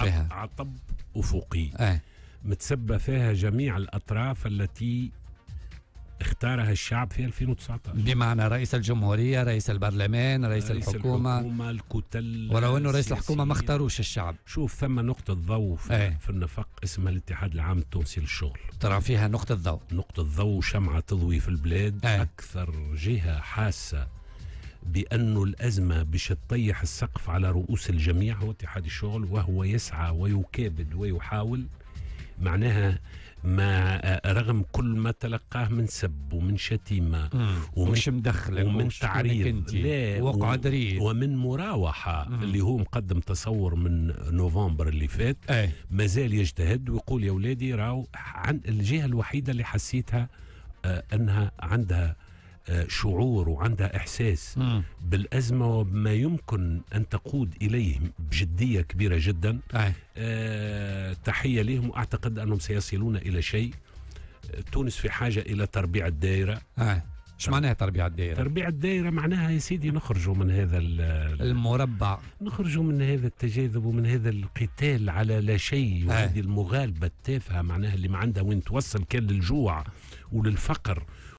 فيها عطب أفقي ايه متسبى فيها جميع الأطراف التي اختارها الشعب في 2019. بمعنى رئيس الجمهورية، رئيس البرلمان، رئيس الحكومة الكتل، ولو انه رئيس الحكومة ما اختاروش الشعب. شوف ثم نقطة ضوء في النفق اسمها الاتحاد العام التونسي للشغل، ترى فيها نقطة ضوء، نقطة ضوء، شمعة تضوي في البلاد. أكثر جهة حاسة بأنه الأزمة باش تطيح السقف على رؤوس الجميع هو اتحاد الشغل، وهو يسعى ويكابد ويحاول. معناها ما رغم كل ما تلقاه من سب ومن شتيمة ومش مدخل ومن تعريض ومن مراوحة اللي هو مقدم تصور من نوفمبر اللي فات، ما زال يجتهد ويقول يا ولادي راو عن الجهة الوحيدة اللي حسيتها أنها عندها شعور وعندها إحساس بالأزمة وبما يمكن أن تقود إليه بجدية كبيرة جدا. تحية لهم، وأعتقد أنهم سيصلون إلى شيء. تونس في حاجة إلى تربيع الدائرة. ايش معناها تربيع الدائرة؟ تربيع الدائرة معناها يا سيدي نخرجوا من هذا المربع، نخرجوا من هذا التجاذب ومن هذا القتال على لا شيء، وهذه المغالبة التافهة معناها اللي ما عندها وين توصل، كان للجوع وللفقر